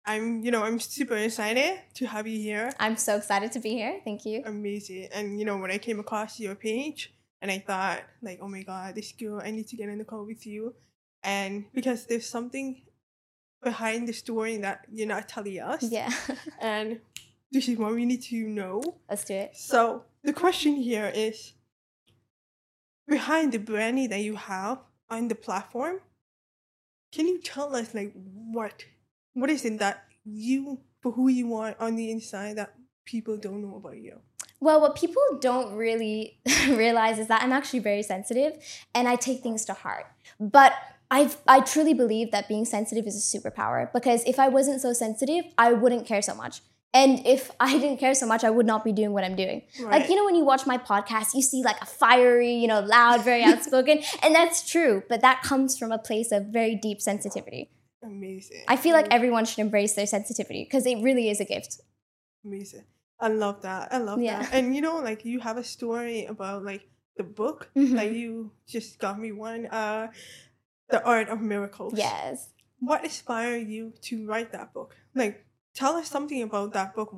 I'm super excited to have you here. I'm so excited to be here. Thank you. Amazing. And, when I came across your page and I thought, like, oh my God, this girl, I need to get in the call with you. And because there's something behind the story that you're not telling us. Yeah. And this is what we need to know. Let's do it. So the question here is, behind the branding that you have on the platform, can you tell us like what is it that you, for who you are on the inside, that people don't know about you? Well, what people don't really realize is that I'm actually very sensitive and I take things to heart. But I truly believe that being sensitive is a superpower, because if I wasn't so sensitive, I wouldn't care so much. And if I didn't care so much, I would not be doing what I'm doing. Right. Like, when you watch my podcast, you see like a fiery, loud, very outspoken. And that's true. But that comes from a place of very deep sensitivity. Amazing. I feel like everyone should embrace their sensitivity, because it really is a gift. Amazing. I love that. Yeah. And like you have a story about like the book that you just got me one, The Art of Miracles. Yes. What inspired you to write that book? Like, tell us something about that book.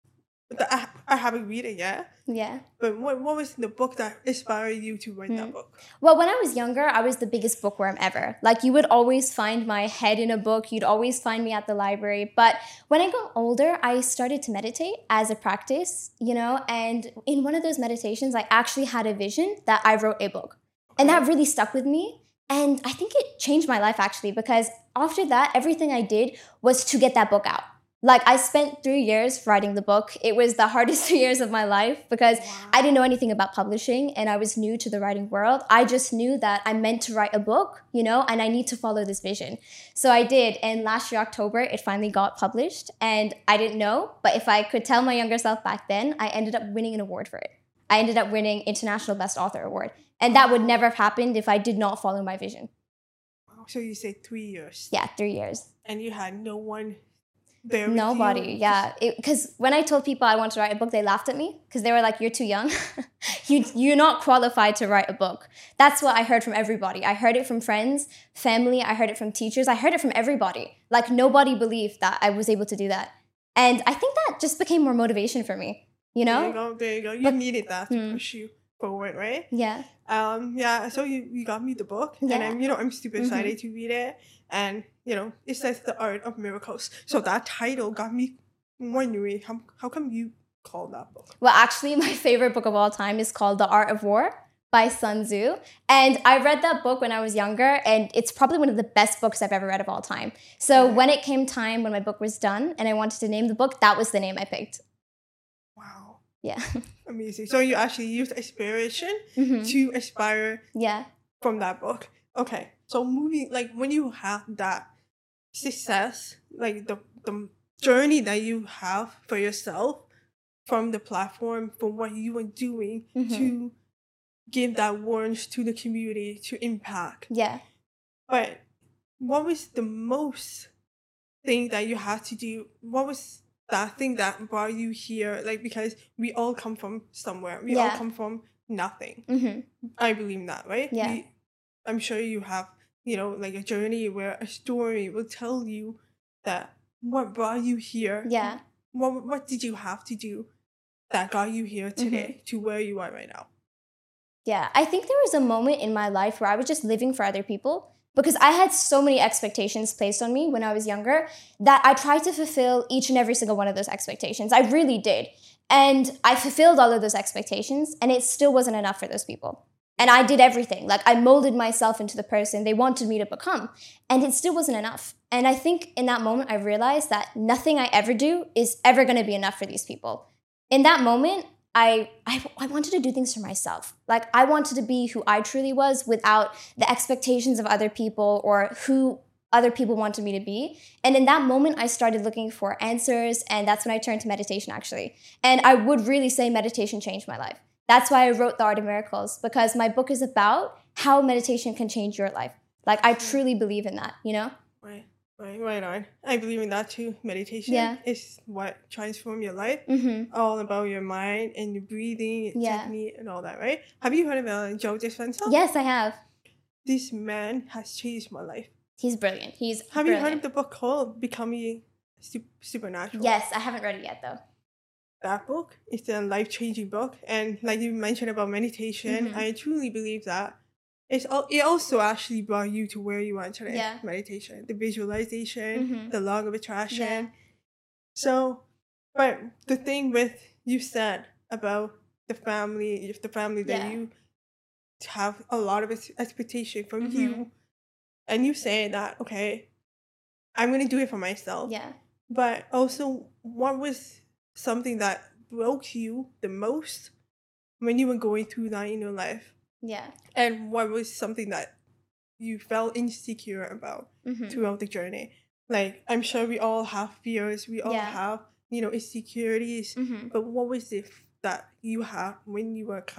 I haven't read it yet. Yeah. But what was the book that inspired you to write that book? Well, when I was younger, I was the biggest bookworm ever. Like, you would always find my head in a book. You'd always find me at the library. But when I got older, I started to meditate as a practice, and in one of those meditations, I actually had a vision that I wrote a book. And that really stuck with me. And I think it changed my life, actually, because after that, everything I did was to get that book out. Like, I spent 3 years writing the book. It was the hardest 3 years of my life, because I didn't know anything about publishing and I was new to the writing world. I just knew that I meant to write a book, and I need to follow this vision. So I did. And last year, October, it finally got published. And I didn't know, but if I could tell my younger self back then, I ended up winning an award for it. I ended up winning International Best Author Award. And that would never have happened if I did not follow my vision. So you say 3 years. Yeah, 3 years. And you had no one there with Nobody, you? yeah. Because when I told people I wanted to write a book, they laughed at me, because they were like, you're too young. You're not qualified to write a book. That's what I heard from everybody. I heard it from friends, family. I heard it from teachers. I heard it from everybody. Like, nobody believed that I was able to do that. And I think that just became more motivation for me, There you go. You needed that to push you forward, right? Yeah. So you got me the book, Yeah. and I'm super excited to read it. And it says The Art of Miracles. So that title got me wondering, how come you call that book? Well, actually, my favorite book of all time is called The Art of War by Sun Tzu. And I read that book when I was younger, and it's probably one of the best books I've ever read of all time. So when it came time, when my book was done and I wanted to name the book, that was the name I picked. Wow. Yeah. Amazing. So you actually used inspiration to inspire from that book. Okay. So moving, like, when you have that success, like the journey that you have for yourself from the platform, from what you are doing to give that warmth to the community, to impact. Yeah. But what was the most thing that you had to do? What was that thing that brought you here? Like, because we all come from somewhere. We all come from nothing. I believe that, right? Yeah. I'm sure you have, like a journey where a story will tell you that what brought you here. Yeah. What did you have to do that got you here today to where you are right now? Yeah. I think there was a moment in my life where I was just living for other people, because I had so many expectations placed on me when I was younger that I tried to fulfill each and every single one of those expectations. I really did. And I fulfilled all of those expectations, and it still wasn't enough for those people. And I did everything. Like, I molded myself into the person they wanted me to become, and it still wasn't enough. And I think in that moment, I realized that nothing I ever do is ever going to be enough for these people. In that moment, I wanted to do things for myself. Like, I wanted to be who I truly was without the expectations of other people or who other people wanted me to be. And in that moment, I started looking for answers, and that's when I turned to meditation, actually. And I would really say meditation changed my life. That's why I wrote The Art of Miracles, because my book is about how meditation can change your life. Like, I truly believe in that, Right on. I believe in that too. Meditation is what transforms your life. All about your mind and your breathing, and technique, and all that, right? Have you heard of Joe Dispenza? Yes, I have. This man has changed my life. He's brilliant. Have you heard of the book called Becoming Supernatural. Yes, I haven't read it yet though. That book is a life-changing book, and like you mentioned about meditation, I truly believe that it also actually brought you to where you are today. Yeah. Meditation, the visualization, the law of attraction. Yeah. So, but the thing with you said about the family that you have a lot of expectation from you, and you say that, okay, I'm going to do it for myself. Yeah. But also, what was something that broke you the most when you were going through that in your life? Yeah. And what was something that you felt insecure about throughout the journey? Like, I'm sure we all have fears, we all have, insecurities, but what was it that you had when you were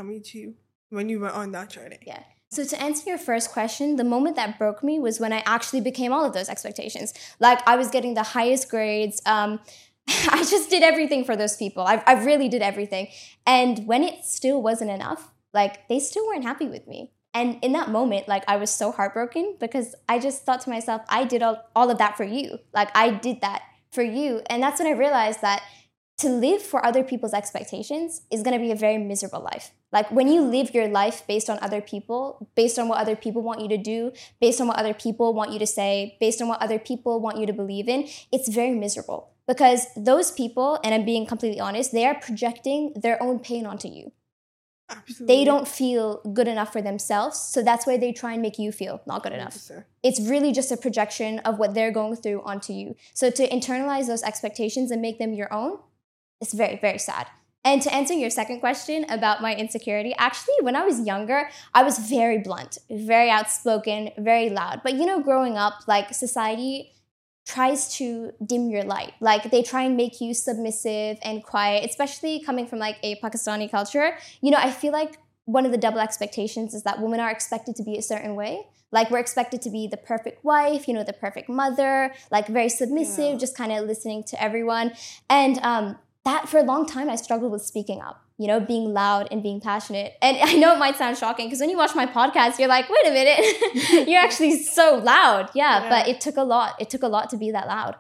on that journey? Yeah. So to answer your first question, the moment that broke me was when I actually became all of those expectations. Like, I was getting the highest grades. I just did everything for those people. I really did everything. And when it still wasn't enough, like, they still weren't happy with me. And in that moment, like, I was so heartbroken because I just thought to myself, I did all of that for you. Like, I did that for you. And that's when I realized that to live for other people's expectations is going to be a very miserable life. Like, when you live your life based on other people, based on what other people want you to do, based on what other people want you to say, based on what other people want you to believe in, it's very miserable. Because those people, and I'm being completely honest, they are projecting their own pain onto you. Absolutely. They don't feel good enough for themselves, so that's why they try and make you feel not good enough. 100%. It's really just a projection of what they're going through onto you. So to internalize those expectations and make them your own, it's very, very sad. And to answer your second question about my insecurity, actually, when I was younger, I was very blunt, very outspoken, very loud. But growing up, like, society tries to dim your light. Like, they try and make you submissive and quiet, especially coming from like a Pakistani culture. I feel like one of the double expectations is that women are expected to be a certain way. Like, we're expected to be the perfect wife, the perfect mother, like very submissive, just kind of listening to everyone. And that for a long time, I struggled with speaking up, being loud and being passionate. And I know it might sound shocking because when you watch my podcast, you're like, wait a minute, you're actually so loud. Yeah, but it took a lot. It took a lot to be that loud.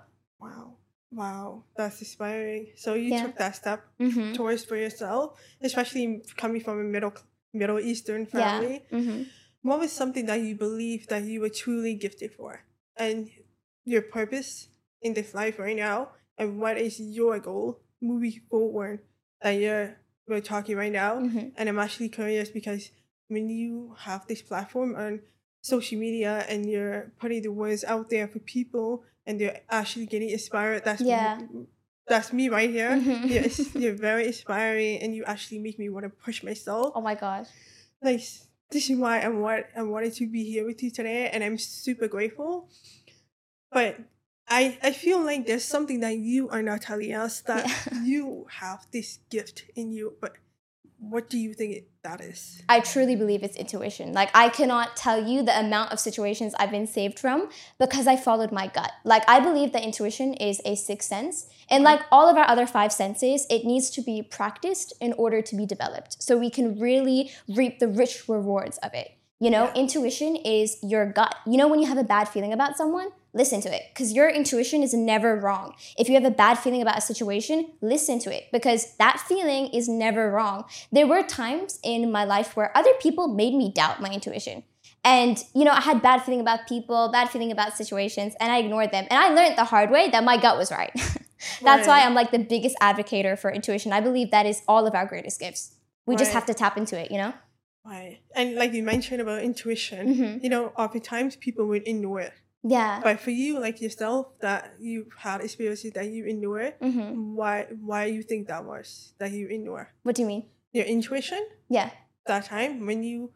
Wow. That's inspiring. So you took that step towards for yourself, especially coming from a Middle Eastern family. Yeah. What was something that you believe that you were truly gifted for? And your purpose in this life right now? And what is your goal moving forward that we're talking right now? And I'm actually curious because when you have this platform on social media and you're putting the words out there for people and they're actually getting inspired, that's me right here. You're very inspiring and you actually make me want to push myself. Oh my gosh. Like, this is why I wanted to be here with you today, and I'm super grateful. But I feel like there's something that you are not telling us, that you have this gift in you, but what do you think that is? I truly believe it's intuition. Like, I cannot tell you the amount of situations I've been saved from because I followed my gut. Like, I believe that intuition is a sixth sense. And like all of our other five senses, it needs to be practiced in order to be developed so we can really reap the rich rewards of it. Intuition is your gut. When you have a bad feeling about someone, listen to it because your intuition is never wrong. If you have a bad feeling about a situation, listen to it because that feeling is never wrong. There were times in my life where other people made me doubt my intuition. And, I had bad feeling about people, bad feeling about situations, and I ignored them. And I learned the hard way that my gut was right. That's why I'm like the biggest advocate for intuition. I believe that is all of our greatest gifts. We just have to tap into it, Right. And like you mentioned about intuition, oftentimes people would ignore it. Yeah. But for you, like yourself, that you had experiences that you ignore, why you think that was, that you ignore? What do you mean? Your intuition? Yeah. That time when you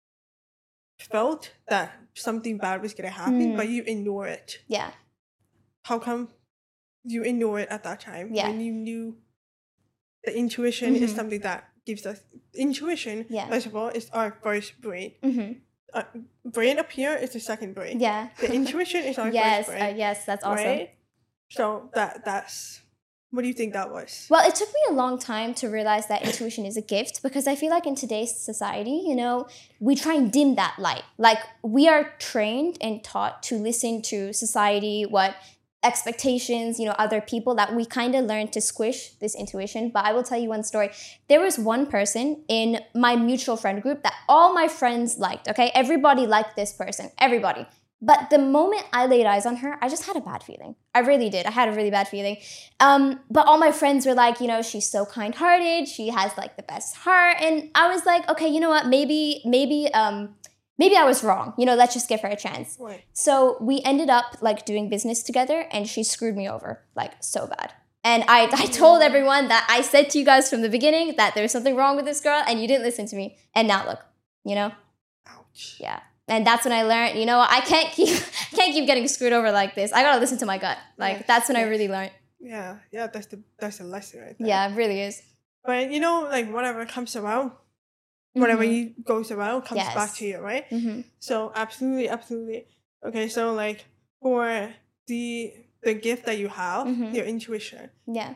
felt that something bad was going to happen, but you ignore it. Yeah. How come you ignore it at that time? Yeah. When you knew the intuition is something that gives us intuition. First of all, is our first brain. Brain up here is the second brain. Yeah. The intuition is our first brain. Yes, that's awesome. Right? So that's what do you think that was? Well, it took me a long time to realize that intuition is a gift because I feel like in today's society, we try and dim that light. Like, we are trained and taught to listen to society, what expectations, other people, that we kind of learn to squish this intuition. But I will tell you one story. There was one person in my mutual friend group that all my friends liked, okay? Everybody liked this person, everybody. But the moment I laid eyes on her, I just had a bad feeling. I really did. I had a really bad feeling. But all my friends were like, she's so kind-hearted. She has like the best heart. And I was like, okay, you know what? Maybe I was wrong. Let's just give her a chance. Right. So we ended up like doing business together, and she screwed me over like so bad. And I told everyone that I said to you guys from the beginning that there's something wrong with this girl, and you didn't listen to me. And now look, Ouch. Yeah. And that's when I learned, I can't keep getting screwed over like this. I gotta listen to my gut. Like that's when I really learned. Yeah, that's the lesson right there. Yeah, it really is. But like whatever comes around, whatever goes around comes back to you, right? Mm-hmm. So absolutely. Okay, so like for the gift that you have, your intuition. Yeah.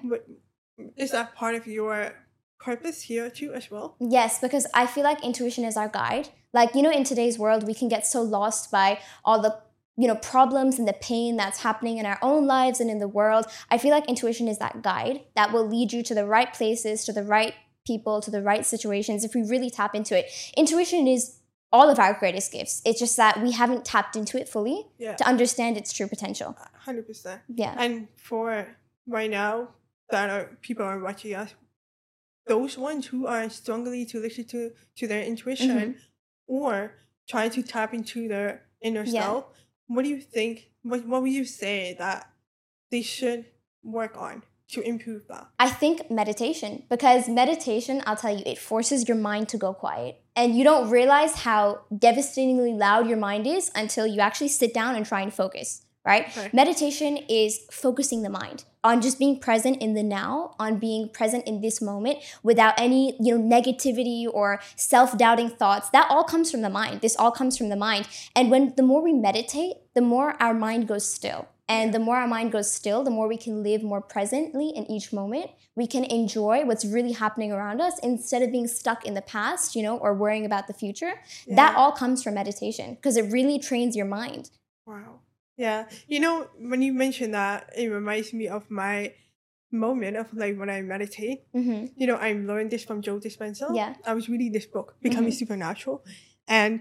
Is that part of your purpose here too as well? Yes, because I feel like intuition is our guide. Like, in today's world, we can get so lost by all the, problems and the pain that's happening in our own lives and in the world. I feel like intuition is that guide that will lead you to the right places, to the right people, to the right situations if we really tap into it. Intuition is all of our greatest gifts. It's just that we haven't tapped into it fully to understand its true potential. 100%. Yeah. And for right now that people are watching us, those ones who are struggling to listen to their intuition or try to tap into their inner self, what do you think, what would you say that they should work on to improve that? I think meditation, because meditation, I'll tell you, it forces your mind to go quiet. And you don't realize how devastatingly loud your mind is until you actually sit down and try and focus, right? Okay. Meditation is focusing the mind on just being present in the now, on being present in this moment without any, negativity or self-doubting thoughts. That all comes from the mind. This all comes from the mind. And the more we meditate, the more our mind goes still. And the more our mind goes still, the more we can live more presently in each moment. We can enjoy what's really happening around us instead of being stuck in the past, or worrying about the future. Yeah. That all comes from meditation because it really trains your mind. Wow. Yeah. When you mentioned that, it reminds me of my moment of like when I meditate. I learned this from Joe Dispenza. Yeah. I was reading this book, Becoming Supernatural. And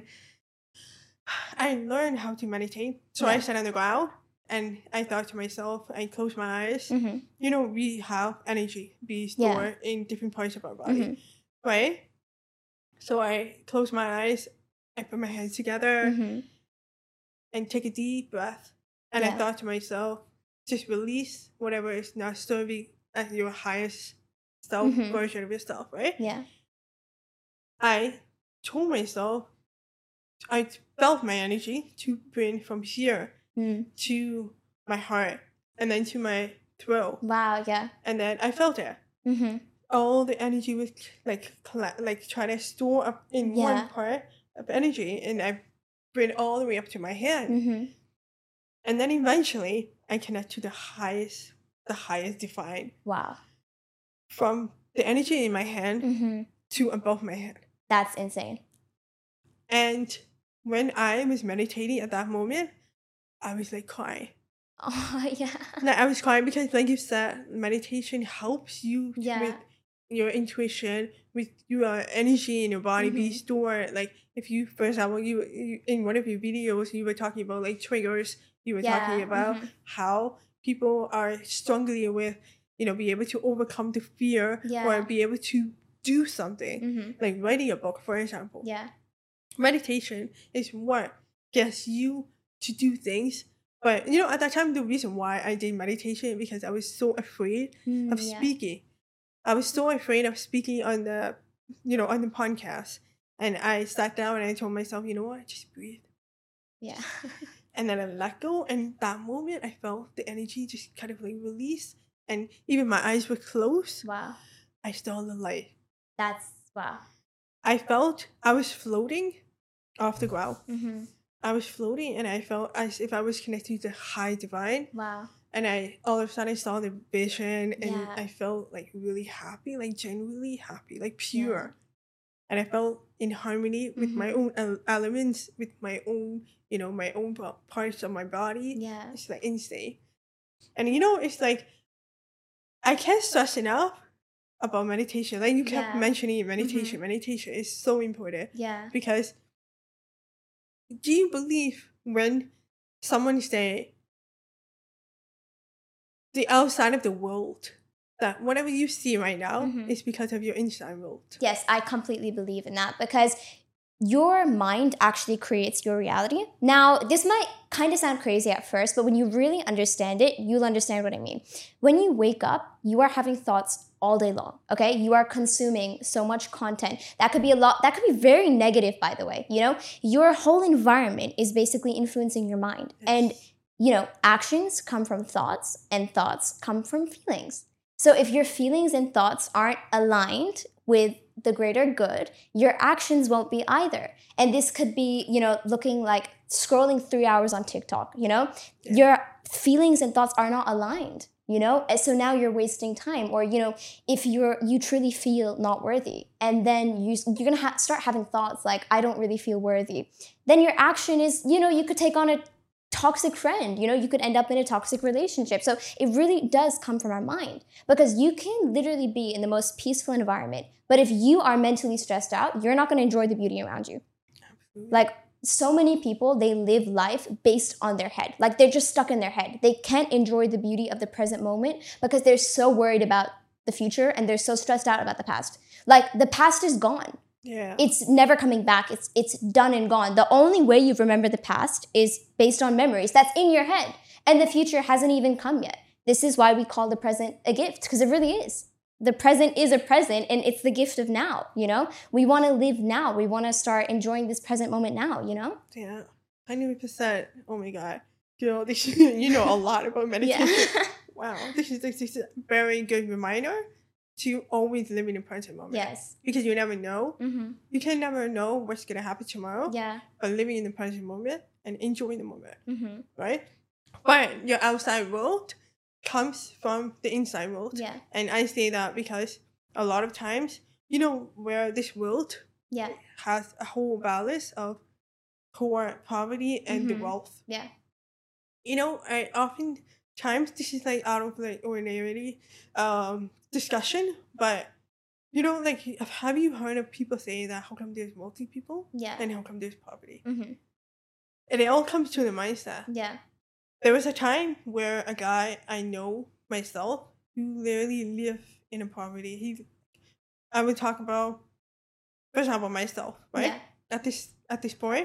I learned how to meditate. So I sat on the ground and I thought to myself, I closed my eyes. We have energy be stored in different parts of our body. Right? So I closed my eyes, I put my hands together and take a deep breath. And I thought to myself, just release whatever is not serving as your highest self version of yourself, right? Yeah. I told myself, I felt my energy to bring from here to my heart and then to my throat. Wow, yeah. And then I felt it. All the energy was like trying to store up in one part of energy, and I bring it all the way up to my hand. And then eventually I connect to the highest divine. Wow. From the energy in my hand to above my head. That's insane. And when I was meditating at that moment, I was like crying. Oh, yeah. Like, I was crying because, like you said, meditation helps you with your intuition, with your energy in your body be stored. Like, if you, for example, you in one of your videos, you were talking about like triggers. You were talking about how people are struggling with, be able to overcome the fear or be able to do something, like writing a book, for example. Yeah. Meditation is what gets you to do things. But, at that time, the reason why I did meditation because I was so afraid of speaking. I was so afraid of speaking on the podcast. And I sat down and I told myself, you know what, just breathe. Yeah. And then I let go. And that moment, I felt the energy just kind of like release. And even my eyes were closed. Wow. I saw the light. That's, wow. I felt I was floating off the ground. I was floating and I felt as if I was connected to the high divine. Wow. And I all of a sudden I saw the vision and I felt like really happy, like genuinely happy, like pure. And I felt in harmony with my own elements, with my own, my own parts of my body. Yeah. It's like insane. And it's like, I can't stress enough about meditation. Like you kept mentioning meditation. Meditation is so important. Yeah. Because do you believe when someone say the outside of the world, that whatever you see right now is because of your inside world? Yes, I completely believe in that, because your mind actually creates your reality. Now, this might kind of sound crazy at first, but when you really understand it, you'll understand what I mean. When you wake up, you are having thoughts all day long, okay? You are consuming so much content. That could be a lot, that could be very negative, by the way, Your whole environment is basically influencing your mind. Yes. And, actions come from thoughts, and thoughts come from feelings. So if your feelings and thoughts aren't aligned with the greater good, your actions won't be either. And this could be, looking like scrolling 3 hours on TikTok, Your feelings and thoughts are not aligned, And so now you're wasting time. Or, if you truly feel not worthy, and then you're going to start having thoughts like, I don't really feel worthy, then your action is, you could take on a toxic friend, you could end up in a toxic relationship. So it really does come from our mind, because you can literally be in the most peaceful environment, but if you are mentally stressed out, you're not going to enjoy the beauty around you. Absolutely. Like, so many people, they live life based on their head. Like, they're just stuck in their head. They can't enjoy the beauty of the present moment because they're so worried about the future, and they're so stressed out about the past. Like, the past is gone. Yeah. It's never coming back. It's done and gone. The only way you remember the past is based on memories that's in your head. And the future hasn't even come yet. This is why we call the present a gift, because it really is. The present is a present, and it's the gift of now, We want to live now. We want to start enjoying this present moment now, Yeah, 100%. Oh my God. This a lot about meditation. Yeah. Wow. This is a very good reminder to always live in the present moment. Yes. Because you never know. Mm-hmm. You can never know what's going to happen tomorrow. Yeah. But living in the present moment and enjoying the moment. Mm-hmm. Right? But your outside world comes from the inside world. Yeah. And I say that because a lot of times, where this world has a whole balance of poor, poverty, and the wealth. Yeah. I oftentimes, this is like out of like ordinary discussion, but have you heard of people saying that how come there's wealthy people? Yeah. And how come there's poverty? Mm-hmm. And it all comes to the mindset. Yeah. There was a time where a guy I know myself who literally lived in a poverty. I would talk about, for example, myself, right? Yeah. At this point,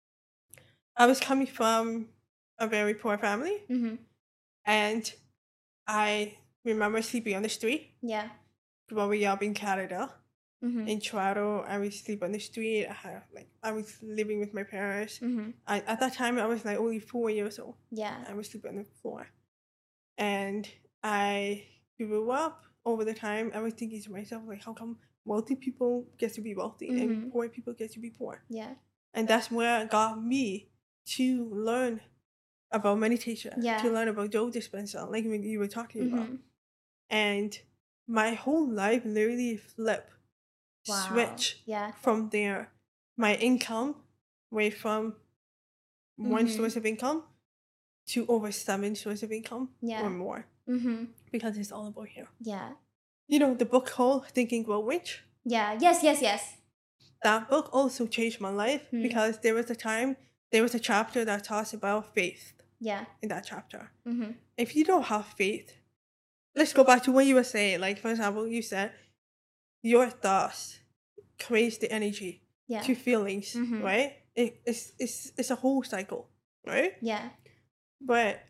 I was coming from a very poor family, and I remember sleeping on the street. Yeah. Growing up in Canada, in Toronto, I would sleep on the street. I was living with my parents. At that time, I was like only 4 years old. Yeah. I was sleeping on the floor, and I grew up over the time. I was thinking to myself, like, how come wealthy people get to be wealthy and poor people get to be poor? Yeah. And that's where it got me to learn about meditation, to learn about Joe Dispenza, like you were talking about. And my whole life literally flipped, switch from there. My income went from one source of income to over 7 sources of income or more. Because it's all about here. Yeah. The book called Think and Grow Rich? Yeah. Yes. That book also changed my life because there was a chapter that talks about faith. Yeah. In that chapter. If you don't have faith, let's go back to what you were saying. Like, for example, you said your thoughts creates the energy to feelings, right? It's a whole cycle, right? Yeah. But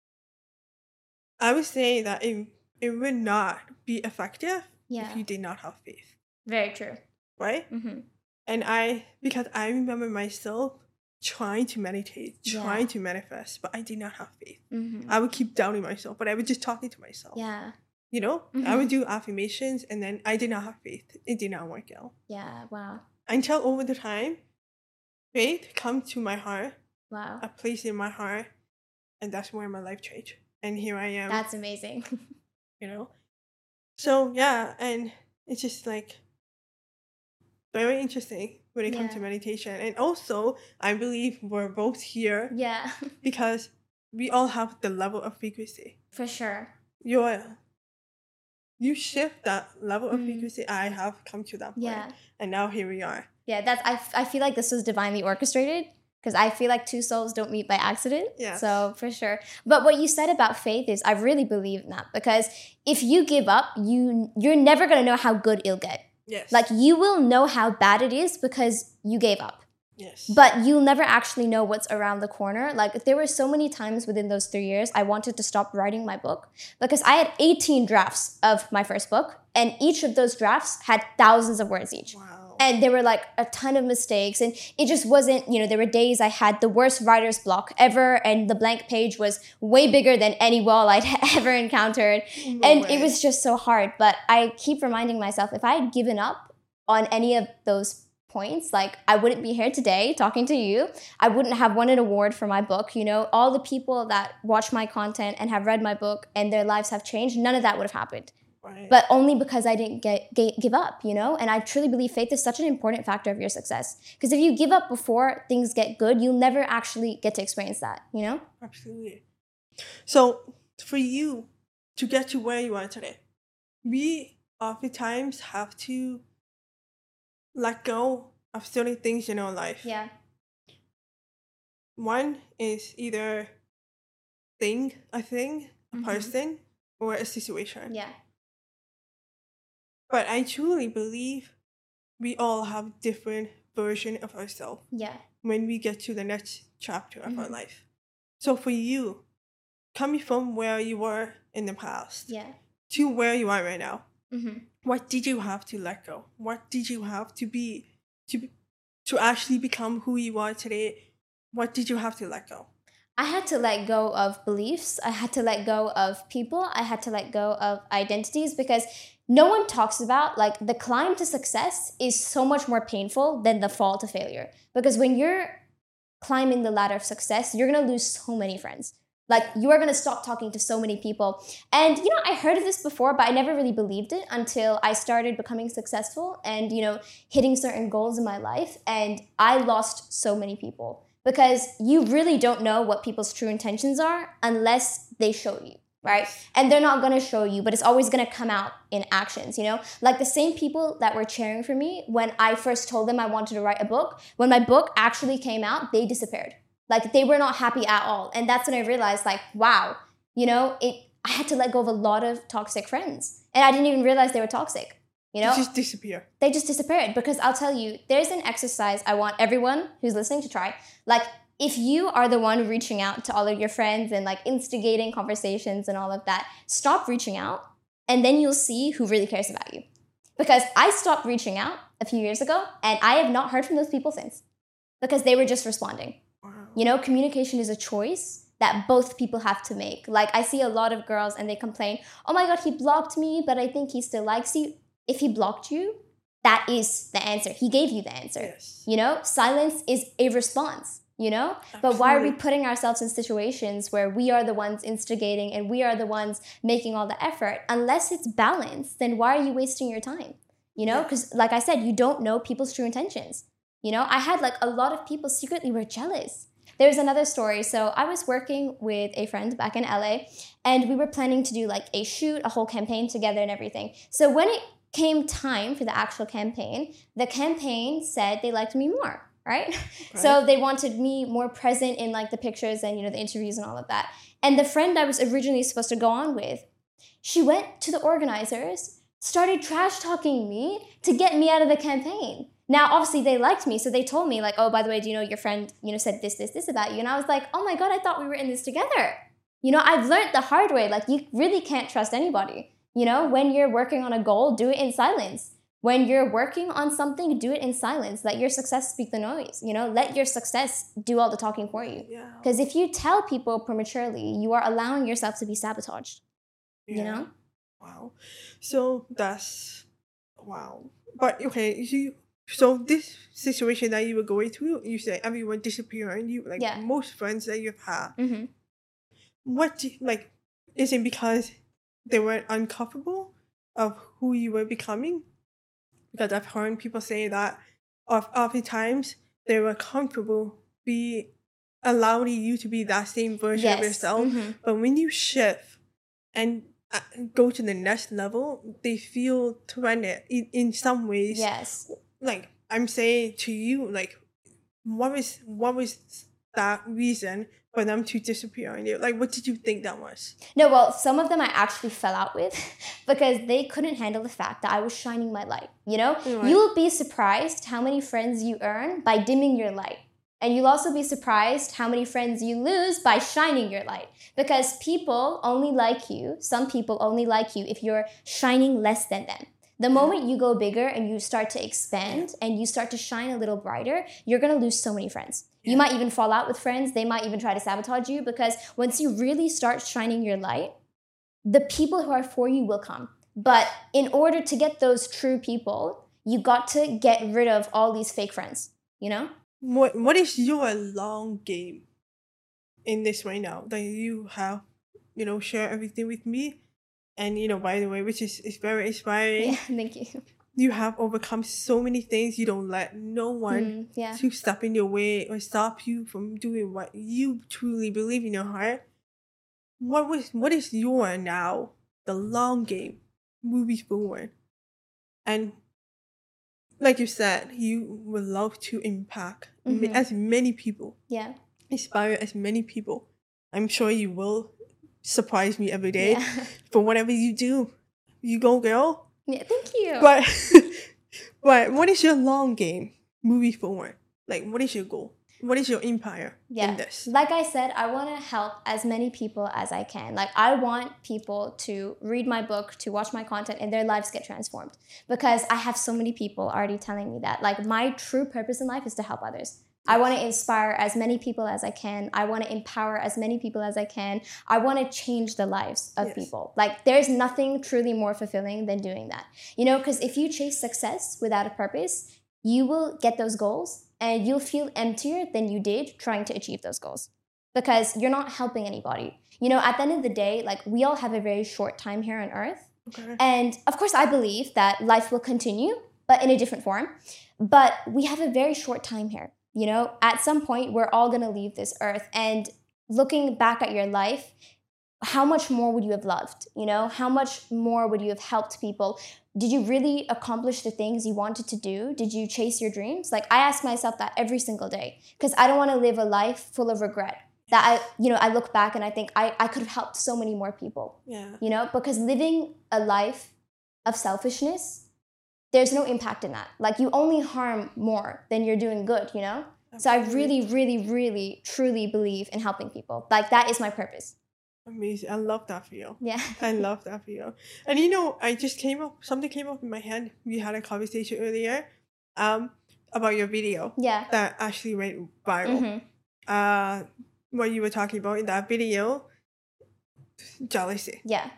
I would say that it would not be effective if you did not have faith. Very true. Right? And because I remember myself trying to meditate, trying to manifest, but I did not have faith. I would keep doubting myself, but I would just talking to myself. Yeah. I would do affirmations, and then I did not have faith. It did not work out. Yeah, wow. Until over the time, faith come to my heart. Wow. A place in my heart, and that's where my life changed. And here I am. That's amazing. So, yeah, and it's just like very interesting when it comes to meditation. And also, I believe we're both here. Yeah. Because we all have the level of frequency. For sure. You shift that level of frequency. I have come to that point. And now here we are. Yeah, I feel like this was divinely orchestrated, because I feel like two souls don't meet by accident. Yes. So for sure. But what you said about faith is, I really believe in that, because if you give up, you're never going to know how good it'll get. Yes. Like, you will know how bad it is because you gave up. Yes. But you'll never actually know what's around the corner. Like, there were so many times within those 3 years I wanted to stop writing my book, because I had 18 drafts of my first book, and each of those drafts had thousands of words each. Wow. And there were like a ton of mistakes, and it just wasn't, there were days I had the worst writer's block ever, and the blank page was way bigger than any wall I'd ever encountered. It was just so hard. But I keep reminding myself, if I had given up on any of those points, like, I wouldn't be here today talking to you. I wouldn't have won an award for my book. All the people that watch my content and have read my book and their lives have changed, none of that would have happened. Right. But only because I didn't give up, And I truly believe faith is such an important factor of your success. Because if you give up before things get good, you'll never actually get to experience that, Absolutely. So for you to get to where you are today, we oftentimes have to let go of certain things in our life. Yeah. One is either a person, or a situation. Yeah. But I truly believe we all have different version of ourselves. Yeah. When we get to the next chapter of our life. So for you, coming from where you were in the past, to where you are right now, what did you have to let go? What did you have to be to actually become who you are today? What did you have to let go? I had to let go of beliefs. I had to let go of people. I had to let go of identities, because no one talks about, like, the climb to success is so much more painful than the fall to failure. Because when you're climbing the ladder of success, you're going to lose so many friends. Like, you are going to stop talking to so many people. And, I heard of this before, but I never really believed it until I started becoming successful and, hitting certain goals in my life. And I lost so many people, because you really don't know what people's true intentions are unless they show you, right? And they're not going to show you, but it's always going to come out in actions, Like, the same people that were cheering for me when I first told them I wanted to write a book, when my book actually came out, they disappeared. Like, they were not happy at all. And that's when I realized, like, wow, I had to let go of a lot of toxic friends. And I didn't even realize they were toxic, They just disappear. They just disappeared. Because I'll tell you, there's an exercise I want everyone who's listening to try. Like, if you are the one reaching out to all of your friends and, like, instigating conversations and all of that, stop reaching out, and then you'll see who really cares about you. Because I stopped reaching out a few years ago, and I have not heard from those people since. Because they were just responding. Wow. Communication is a choice that both people have to make. Like, I see a lot of girls and they complain, oh my God, he blocked me, but I think he still likes you. If he blocked you, that is the answer. He gave you the answer. Yes. Silence is a response, Absolutely. But why are we putting ourselves in situations where we are the ones instigating and we are the ones making all the effort? Unless it's balanced, then why are you wasting your time? Because like I said, you don't know people's true intentions. I had, like, a lot of people secretly were jealous. There's another story. So I was working with a friend back in LA, and we were planning to do, like, a shoot, a whole campaign together and everything. So when it came time for the actual campaign, the campaign said they liked me more, right? So they wanted me more present in, like, the pictures and, the interviews and all of that. And the friend I was originally supposed to go on with, she went to the organizers, started trash talking me to get me out of the campaign. Now, obviously, they liked me, so they told me, like, oh, by the way, your friend, said this about you. And I was like, oh my God, I thought we were in this together. I've learned the hard way. Like, you really can't trust anybody. When you're working on a goal, do it in silence. When you're working on something, do it in silence. Let your success speak the noise. Let your success do all the talking for you. Because if you tell people prematurely, you are allowing yourself to be sabotaged. Wow. So that's, wow. But, okay, so this situation that you were going through, you said everyone disappearing, you, like, most friends that you've had. Is it because they were uncomfortable of who you were becoming? Because I've heard people say that oftentimes they were comfortable allowing you to be that same version of yourself. But when you shift and go to the next level, they feel threatened in some ways. Yes. Like, I'm saying to you, like, what was that reason for them to disappear on you? Like, what did you think that was? No, well, some of them I actually fell out with because they couldn't handle the fact that I was shining my light, you know? Right. You'll be surprised how many friends you earn by dimming your light. And you'll also be surprised how many friends you lose by shining your light. Because people only like you, some people only like you if you're shining less than them. The moment you go bigger and you start to expand and you start to shine a little brighter, you're going to lose so many friends. You might even fall out with friends. They might even try to sabotage you, because once you really start shining your light, the people who are for you will come. But in order to get those true people, you got to get rid of all these fake friends, you know? What is your long game in this right now that you have, share everything with me? And, by the way, which is very inspiring. Yeah, thank you. You have overcome so many things. You don't let no one to step in your way or stop you from doing what you truly believe in your heart. What is your now, the long game, moving forward? And like you said, you would love to impact as many people. Yeah. Inspire as many people. I'm sure you will surprise me every day for whatever you do. You go, girl. Yeah, thank you. But what is your long game moving forward? Like, what is your goal? What is your empire in this? Like I said, I want to help as many people as I can. Like, I want people to read my book, to watch my content, and their lives get transformed. Because I have so many people already telling me that. Like, my true purpose in life is to help others. I want to inspire as many people as I can. I want to empower as many people as I can. I want to change the lives of people. Like, there's nothing truly more fulfilling than doing that. You know, because if you chase success without a purpose, you will get those goals and you'll feel emptier than you did trying to achieve those goals, because you're not helping anybody. You know, at the end of the day, like, we all have a very short time here on earth. Okay. And of course, I believe that life will continue, but in a different form. But we have a very short time here. You know, at some point, we're all going to leave this earth. And looking back at your life, how much more would you have loved? You know, how much more would you have helped people? Did you really accomplish the things you wanted to do? Did you chase your dreams? Like, I ask myself that every single day, because I don't want to live a life full of regret. That I look back and I think I could have helped so many more people. Yeah. You know, because living a life of selfishness, there's no impact in that. Like, you only harm more than you're doing good, you know? Absolutely. So I really, really, really, truly believe in helping people. Like, that is my purpose. Amazing. I love that for you. Yeah. I love that for you. And something came up in my head. We had a conversation earlier about your video. Yeah. That actually went viral. Mm-hmm. What you were talking about in that video, jealousy. Yeah.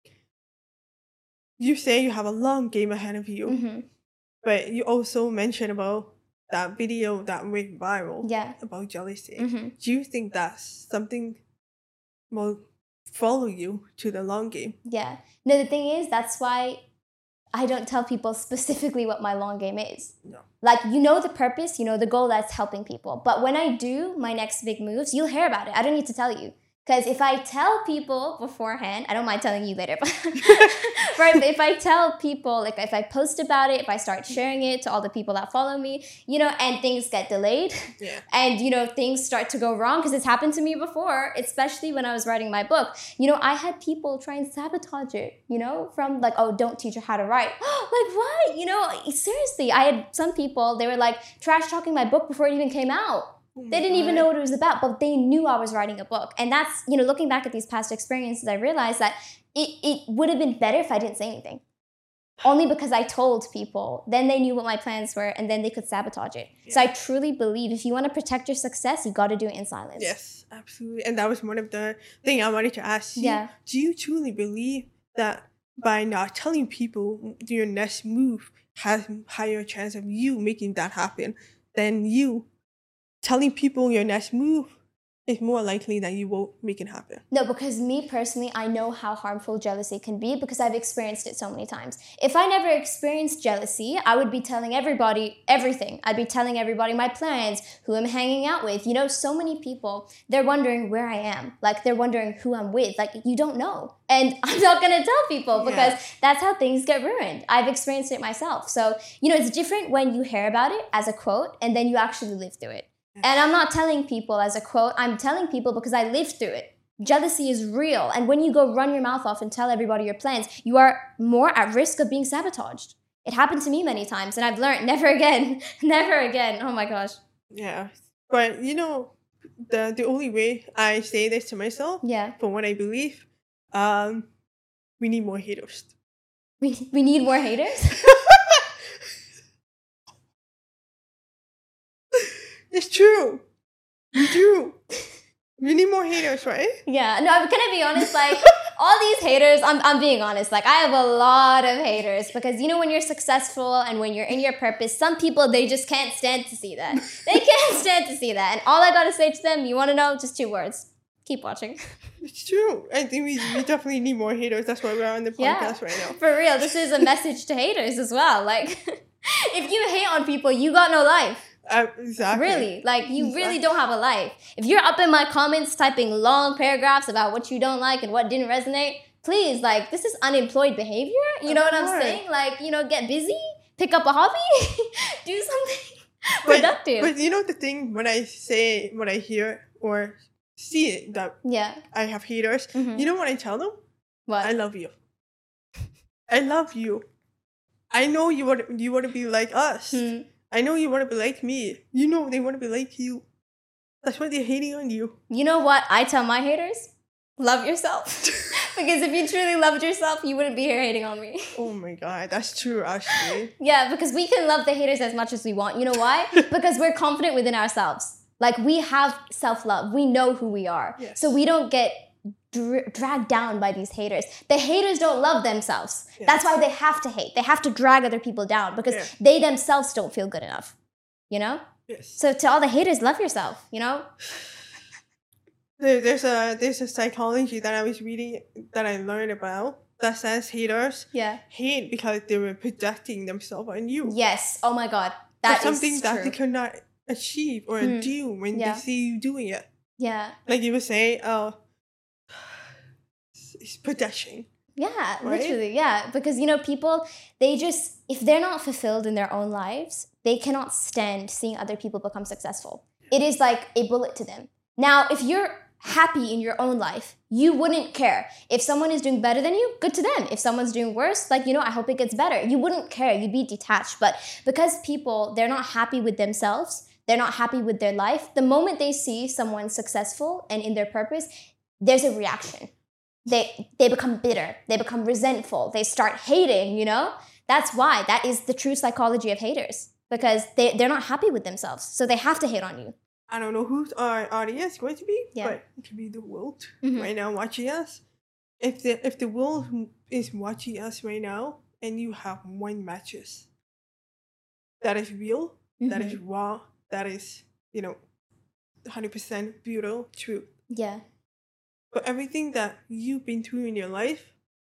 You say you have a long game ahead of you, but you also mentioned about that video that went viral about jealousy. Mm-hmm. Do you think that's something will follow you to the long game? Yeah. No, the thing is, that's why I don't tell people specifically what my long game is. No. Like, you know the purpose, you know the goal, that's helping people. But when I do my next big moves, you'll hear about it. I don't need to tell you. Because if I tell people beforehand, I don't mind telling you later, but right? But if I tell people, like, if I post about it, if I start sharing it to all the people that follow me, you know, and things get delayed, and, you know, things start to go wrong, because it's happened to me before, especially when I was writing my book. You know, I had people try and sabotage it, you know, from like, oh, don't teach her how to write. Like, what? You know, seriously, I had some people, they were like trash talking my book before it even came out. They didn't even know what it was about, but they knew I was writing a book. And that's, you know, looking back at these past experiences, I realized that it would have been better if I didn't say anything. Only because I told people, then they knew what my plans were, and then they could sabotage it. Yeah. So I truly believe if you want to protect your success, you got to do it in silence. Yes, absolutely. And that was one of the things I wanted to ask you. Yeah. Do you truly believe that by not telling people your next move has higher chance of you making that happen than you telling people your next move it's more likely that you won't make it happen. No, because me personally, I know how harmful jealousy can be because I've experienced it so many times. If I never experienced jealousy, I would be telling everybody everything. I'd be telling everybody my plans, who I'm hanging out with. You know, so many people, they're wondering where I am. Like, they're wondering who I'm with. Like, you don't know. And I'm not going to tell people because that's how things get ruined. I've experienced it myself. So, you know, it's different when you hear about it as a quote and then you actually live through it. And I'm not telling people as a quote, I'm telling people because I lived through it. Jealousy is real. And when you go run your mouth off and tell everybody your plans, you are more at risk of being sabotaged. It happened to me many times and I've learned never again, never again. Oh my gosh. Yeah. But you know, the only way I say this to myself, from what I believe, we need more haters. We need more haters? It's true. We do. We need more haters, right? Yeah. No, can I be honest? Like, all these haters, I'm being honest. Like, I have a lot of haters because, you know, when you're successful and when you're in your purpose, some people, they just can't stand to see that. They can't stand to see that. And all I got to say to them, you want to know? Just 2 words. Keep watching. It's true. I think we definitely need more haters. That's why we're on the podcast right now. For real. This is a message to haters as well. Like, if you hate on people, you got no life. Exactly. Really, like you really don't have a life. If you're up in my comments typing long paragraphs about what you don't like and what didn't resonate, please, like, this is unemployed behavior. You know what I'm saying? Like, you know, get busy, pick up a hobby, do something productive. But you know the thing, when I say, when I hear or see it, that I have haters, you know what I tell them? What? I love you. I love you. I know you want to be like us. I know you want to be like me. You know they want to be like you. That's why they're hating on you. You know what I tell my haters? Love yourself. Because if you truly loved yourself, you wouldn't be here hating on me. Oh my God, that's true, actually. Yeah, because we can love the haters as much as we want. You know why? Because we're confident within ourselves. Like, we have self-love. We know who we are. Yes. So we don't get dragged down by these haters. The haters don't love themselves. Yes. That's why they have to hate. They have to drag other people down because they themselves don't feel good enough. You know? Yes. So to all the haters, love yourself, you know? There's a psychology that I was reading that I learned about that says haters hate because they were projecting themselves on you. Yes. Oh my God. That's something that they cannot achieve or do when they see you doing it. Yeah. Like you would say, oh, it's projection. Yeah, right? Literally, yeah. Because, you know, people, they just, if they're not fulfilled in their own lives, they cannot stand seeing other people become successful. It is like a bullet to them. Now, if you're happy in your own life, you wouldn't care. If someone is doing better than you, good to them. If someone's doing worse, like, you know, I hope it gets better. You wouldn't care. You'd be detached. But because people, they're not happy with themselves, they're not happy with their life, the moment they see someone successful and in their purpose, there's a reaction. They become bitter. They become resentful. They start hating, you know? That's why. That is the true psychology of haters. Because they're not happy with themselves. So they have to hate on you. I don't know who our audience is going to be, but it could be the world right now watching us. If the world is watching us right now and you have one mattress that is real, that is raw, that is, you know, 100% beautiful, true. Yeah. But everything that you've been through in your life,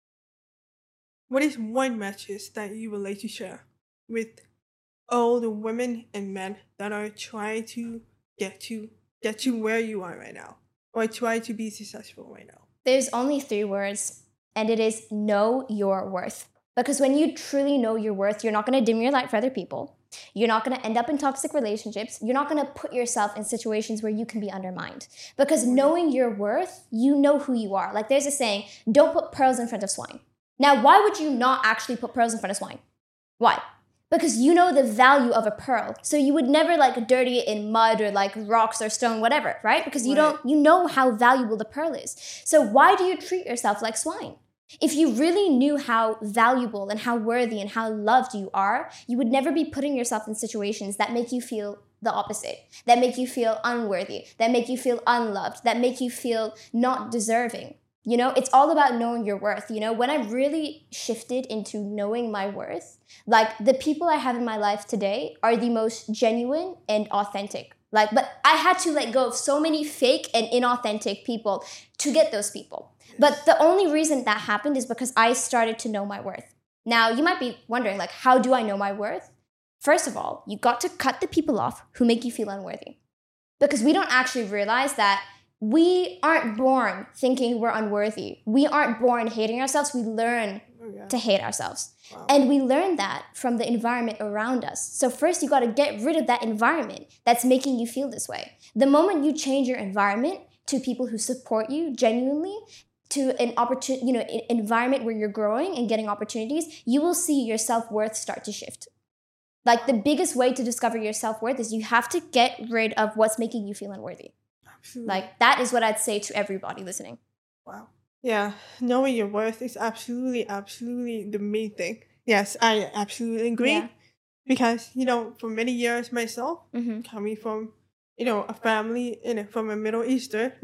what is one message that you would like to share with all the women and men that are trying to get to where you are right now, or try to be successful right now? There's only 3 words, and it is know your worth. Because when you truly know your worth, you're not going to dim your light for other people. You're not going to end up in toxic relationships. You're not going to put yourself in situations where you can be undermined. Because knowing your worth, you know who you are. Like, there's a saying, don't put pearls in front of swine. Now, why would you not actually put pearls in front of swine? Why? Because you know the value of a pearl. So you would never like dirty it in mud or like rocks or stone, whatever, right? Because you know how valuable the pearl is. So why do you treat yourself like swine? If you really knew how valuable and how worthy and how loved you are, you would never be putting yourself in situations that make you feel the opposite, that make you feel unworthy, that make you feel unloved, that make you feel not deserving. You know, it's all about knowing your worth. You know, when I really shifted into knowing my worth, like the people I have in my life today are the most genuine and authentic Like, but I had to let go of so many fake and inauthentic people to get those people. Yes. But the only reason that happened is because I started to know my worth. Now, you might be wondering, like, how do I know my worth? First of all, you got to cut the people off who make you feel unworthy. Because we don't actually realize that we aren't born thinking we're unworthy. We aren't born hating ourselves. We learn to hate ourselves. Wow. And we learn that from the environment around us. So first, you got to get rid of that environment that's making you feel this way. The moment you change your environment to people who support you genuinely, to an environment where you're growing and getting opportunities, you will see your self-worth start to shift. Like, the biggest way to discover your self-worth is you have to get rid of what's making you feel unworthy. Absolutely. Like, that is what I'd say to everybody listening. Wow. Yeah, knowing your worth is absolutely the main thing. Yes, I absolutely agree. Yeah. Because, for many years myself, coming from, a family from a Middle Eastern,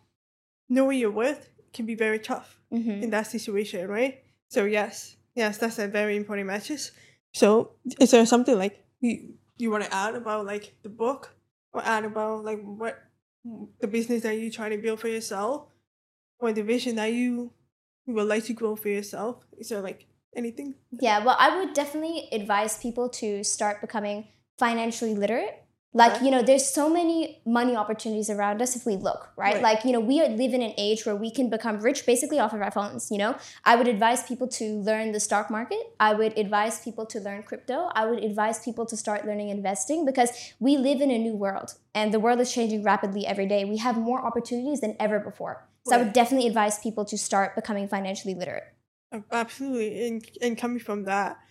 knowing your worth can be very tough in that situation, right? So yes, that's a very important message. So is there something like you want to add about like the book, or add about like what the business that you're trying to build for yourself, or the vision that you would like to grow for yourself? Is there like anything? Yeah, well, I would definitely advise people to start becoming financially literate. Like, there's so many money opportunities around us if we look, right? Like, we live in an age where we can become rich basically off of our phones, I would advise people to learn the stock market. I would advise people to learn crypto. I would advise people to start learning investing, because we live in a new world and the world is changing rapidly every day. We have more opportunities than ever before. So I would definitely advise people to start becoming financially literate. Absolutely. And coming from that,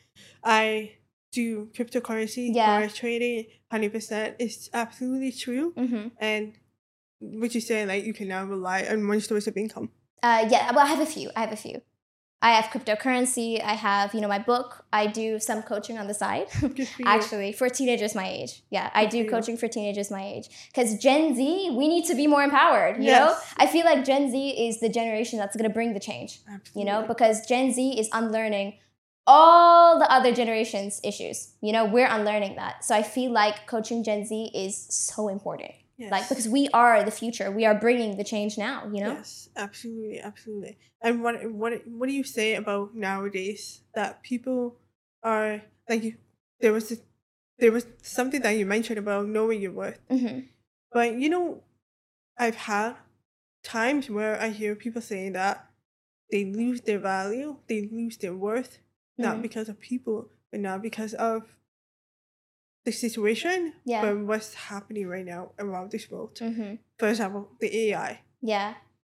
I do cryptocurrency, forex trading, 100%. It's absolutely true. And what you say, like, you can now rely on one source of income. Yeah, well, I have a few. I have cryptocurrency. I have, my book. I do some coaching on the side. Actually, for teenagers my age. Yeah, I do coaching for teenagers my age. Because Gen Z, we need to be more empowered, you know? I feel like Gen Z is the generation that's going to bring the change, because Gen Z is unlearning all the other generations' issues. We're unlearning that. So I feel like coaching Gen Z is so important. Yes. Like, because we are the future. We are bringing the change now, Yes, absolutely. And what do you say about nowadays that people are, like, there was something that you mentioned about knowing your worth. But, I've had times where I hear people saying that they lose their value, they lose their worth, not because of people, but not because of the situation, but what's happening right now around this world. For example, the AI. Yeah.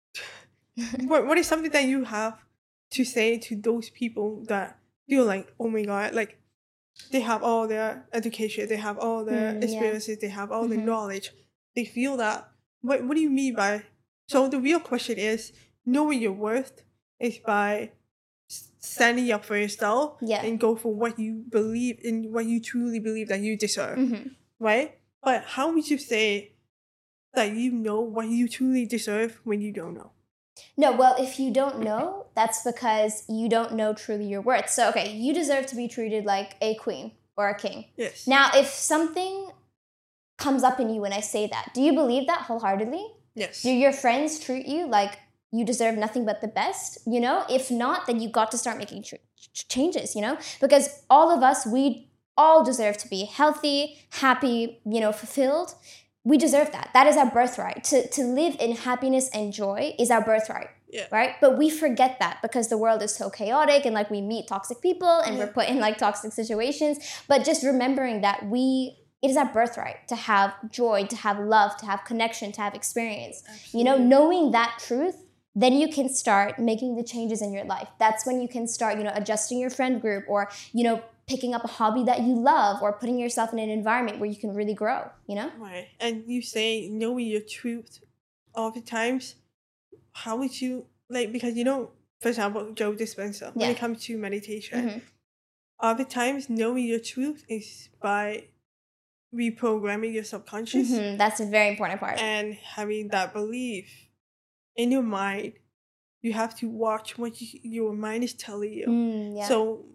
What is something that you have to say to those people that feel like, oh my God, like, they have all their education, they have all their experiences, they have all the knowledge. They feel that. What do you mean by? So the real question is, knowing your worth is by standing up for yourself and go for what you believe in, what you truly believe that you deserve, right? But how would you say that you know what you truly deserve when you don't know? No, well, if you don't know, that's because you don't know truly your worth. So, okay, you deserve to be treated like a queen or a king. Yes. Now, if something comes up in you when I say that, do you believe that wholeheartedly? Yes. Do your friends treat you like you deserve nothing but the best? If not, then you got to start making changes, because all of us, we all deserve to be healthy, happy, fulfilled. We deserve that. That is our birthright. To live in happiness and joy is our birthright. Yeah. Right? But we forget that because the world is so chaotic and like we meet toxic people and we're put in like toxic situations. But just remembering that it is our birthright to have joy, to have love, to have connection, to have experience. Absolutely. Knowing that truth, then you can start making the changes in your life. That's when you can start, adjusting your friend group, or, picking up a hobby that you love, or putting yourself in an environment where you can really grow, Right. And you say knowing your truth oftentimes, how would you, like, because, for example, Joe Dispenza, when it comes to meditation, oftentimes knowing your truth is by reprogramming your subconscious. That's a very important part. And having that belief in your mind, you have to watch what your mind is telling you. So,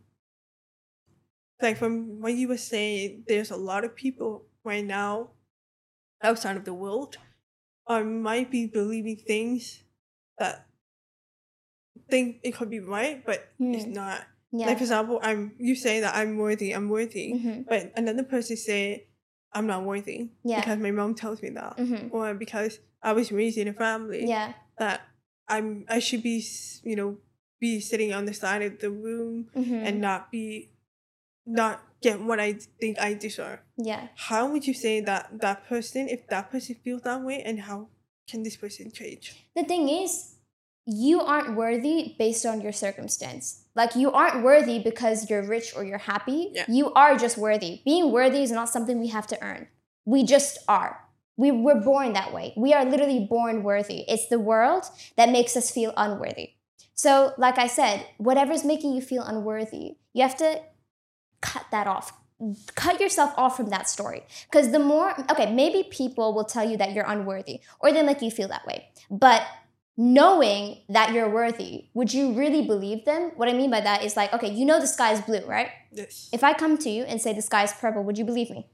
like, from what you were saying, there's a lot of people right now outside of the world, I might be believing things that think it could be right, but it's not. Yeah. Like, for example, you say that I'm worthy, but another person say I'm not worthy because my mom tells me that, or because I was raised in a family that I should be, be sitting on the side of the room and not get what I think I deserve. Yeah. How would you say that if that person feels that way, and how can this person change? The thing is, you aren't worthy based on your circumstance. Like, you aren't worthy because you're rich or you're happy. Yeah. You are just worthy. Being worthy is not something we have to earn. We just are. We're born that way. We are literally born worthy. It's the world that makes us feel unworthy. So, like I said, whatever's making you feel unworthy, you have to cut that off. Cut yourself off from that story. Because maybe people will tell you that you're unworthy, or they make you feel that way. But knowing that you're worthy, would you really believe them? What I mean by that is, like, okay, you know the sky is blue, right? Yes. If I come to you and say the sky is purple, would you believe me?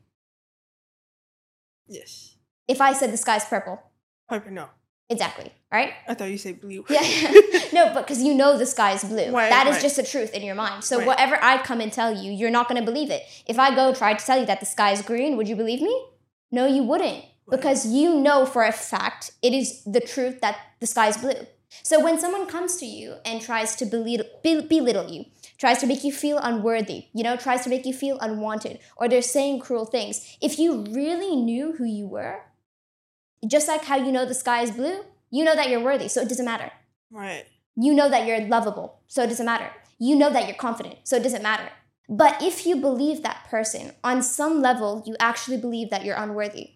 Yes. If I said the sky is purple? Purple, no. Exactly, right? I thought you said blue. Yeah. No, but because you know the sky is blue. That is just the truth in your mind. So whatever I come and tell you, you're not going to believe it. If I go try to tell you that the sky is green, would you believe me? No, you wouldn't. Because you know for a fact it is the truth that the sky is blue. So when someone comes to you and tries to belittle you, tries to make you feel unworthy, tries to make you feel unwanted, or they're saying cruel things, if you really knew who you were, just like how you know the sky is blue, you know that you're worthy, so it doesn't matter. Right. You know that you're lovable, so it doesn't matter. You know that you're confident, so it doesn't matter. But if you believe that person, on some level, you actually believe that you're unworthy.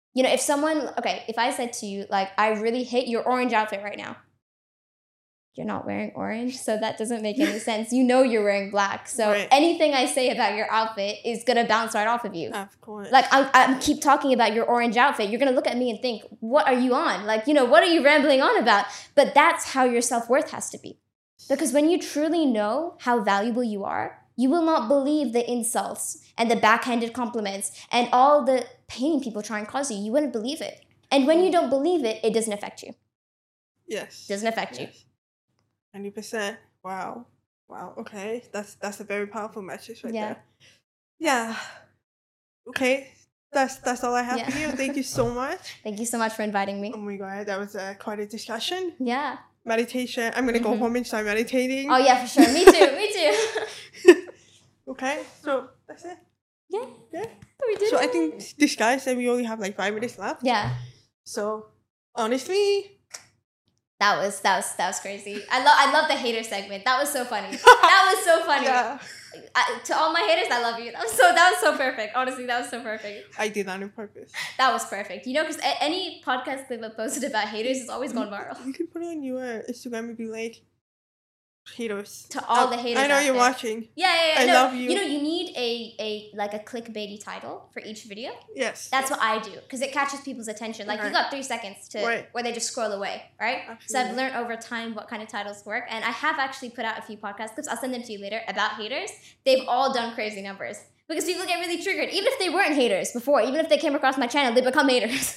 If I said to you, like, I really hate your orange outfit right now. You're not wearing orange, so that doesn't make any sense. You know you're wearing black. So anything I say about your outfit is going to bounce right off of you. Of course. Like, I keep talking about your orange outfit. You're going to look at me and think, what are you on? Like, what are you rambling on about? But that's how your self-worth has to be. Because when you truly know how valuable you are, you will not believe the insults and the backhanded compliments and all the pain people try and cause you. You wouldn't believe it. And when you don't believe it, it doesn't affect you. Yes. Doesn't affect you. 100%. Wow. Okay. That's a very powerful message right there. Yeah. Okay. That's all I have for you. Thank you so much. Thank you so much for inviting me. Oh my God. That was quite a discussion. Yeah. Meditation. I'm going to go home and start meditating. Oh, yeah, for sure. Me too. Okay. So that's it. Yeah. We did. So I think this guy said we only have like 5 minutes left. Yeah. So honestly, that was crazy. I love the hater segment. That was so funny. That was so funny. Yeah. To all my haters, I love you. That was so perfect. Honestly, that was so perfect. I did that on purpose. That was perfect. Because any podcast clip I've posted about haters is always gone viral. You can put it on your Instagram and be like, haters. To all the haters. I know you're watching. Yeah. I love you. You need a clickbaity title for each video. Yes. That's what I do, because it catches people's attention. Like, you got 3 seconds where they just scroll away, right? Absolutely. So I've learned over time what kind of titles work, and I have actually put out a few podcast clips. I'll send them to you later about haters. They've all done crazy numbers because people get really triggered, even if they weren't haters before. Even if they came across my channel, they become haters.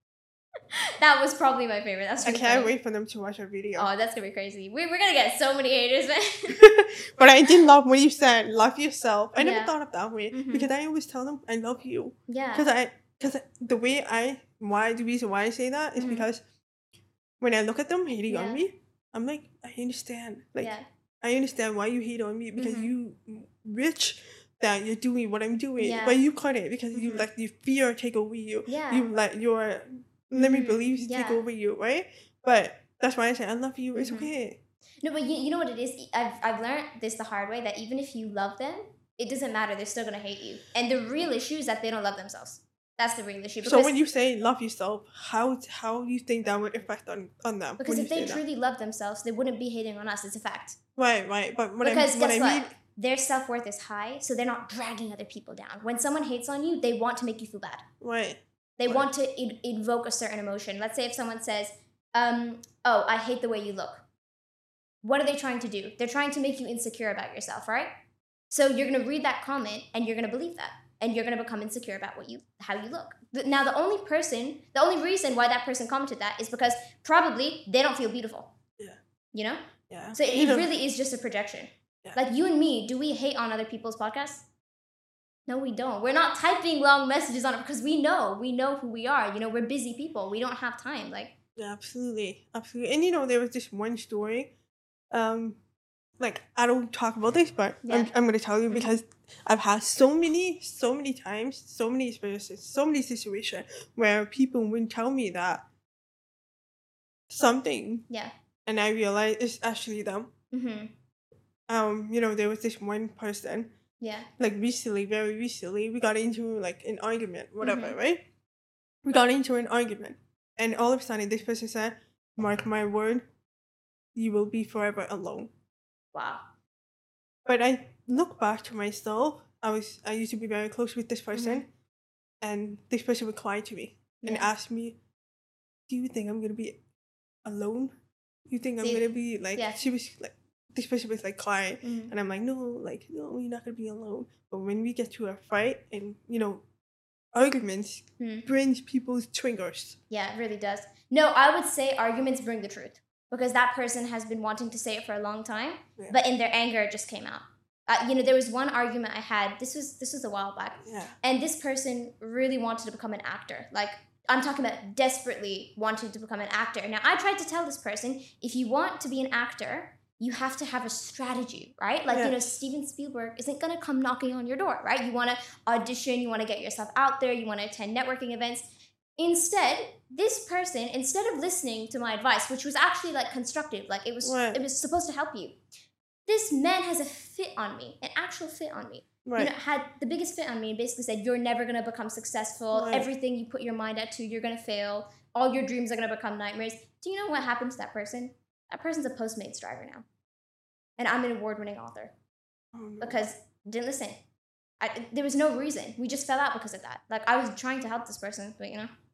That was probably my favorite. That's really I can't funny. wait for them to watch our video. Oh, that's gonna be crazy. We're gonna get so many haters, man. But I did love when you said love yourself. I never thought of that way, because I always tell them I love you. Yeah. Because the reason why I say that is because when I look at them hating on me, I'm like, I understand. Like, I understand why you hate on me, because you rich that you're doing what I'm doing, but you couldn't because you let your fear take over you. Yeah. You let your limiting beliefs take over you, right? But that's why I say I love you. It's okay. No, but you know what it is? I've learned this the hard way, that even if you love them, it doesn't matter. They're still gonna hate you. And the real issue is that they don't love themselves. That's the real issue. So when you say love yourself, how do you think that would affect on them? Because if they truly love themselves, they wouldn't be hating on us. It's a fact. Right. But guess what? Their self-worth is high, so they're not dragging other people down. When someone hates on you, they want to make you feel bad. Right. They want to invoke a certain emotion. Let's say if someone says, oh, I hate the way you look. What are they trying to do? They're trying to make you insecure about yourself, right? So you're going to read that comment and you're going to believe that. and you're going to become insecure about how you look. Now, the only reason why that person commented that is because probably they don't feel beautiful. Yeah. You know? Yeah. So it really is just a projection. Yeah. Like you and me, do we hate on other people's podcasts? No, we don't. We're not typing long messages on it because we know who we are. You know, we're busy people. We don't have time. Like, yeah, absolutely. And you know, there was this one story. Like I don't talk about this, but I'm going to tell you because I've had so many times, so many experiences, so many situations where people would tell me that something. Yeah. And I realized it's actually them. Mm-hmm. You know, there was this one person. Yeah. Like very recently, we got into like an argument, whatever, right? We got into an argument. And all of a sudden, this person said, "Mark my word, you will be forever alone." Wow. But I look back to myself. I used to be very close with this person, and this person would cry to me and ask me, "Do you think I'm gonna be alone? You think I'm gonna be like?" She was like, this person was like crying, and I'm like, no, you're not gonna be alone. But when we get to a fight, and you know, arguments brings people's triggers. Yeah, it really does. No, I would say arguments bring the truth. Because that person has been wanting to say it for a long time, but in their anger, it just came out. You know, there was one argument I had. This was a while back, and this person really wanted to become an actor. Like I'm talking about desperately wanting to become an actor. Now I tried to tell this person, if you want to be an actor, you have to have a strategy, right? Like you know, Steven Spielberg isn't gonna come knocking on your door, right? You want to audition, you want to get yourself out there, you want to attend networking events. Instead, this person, instead of listening to my advice, which was actually like constructive, like it was supposed to help you, this man has a fit on me, an actual fit on me. Right. You know, had the biggest fit on me and basically said, you're never going to become successful. Right. Everything you put your mind at to, you're going to fail. All your dreams are going to become nightmares. Do you know what happened to that person? That person's a Postmates driver now. And I'm an award-winning author. Oh, no. Because didn't listen. There was no reason. We just fell out because of that. Like, I was trying to help this person, but you know.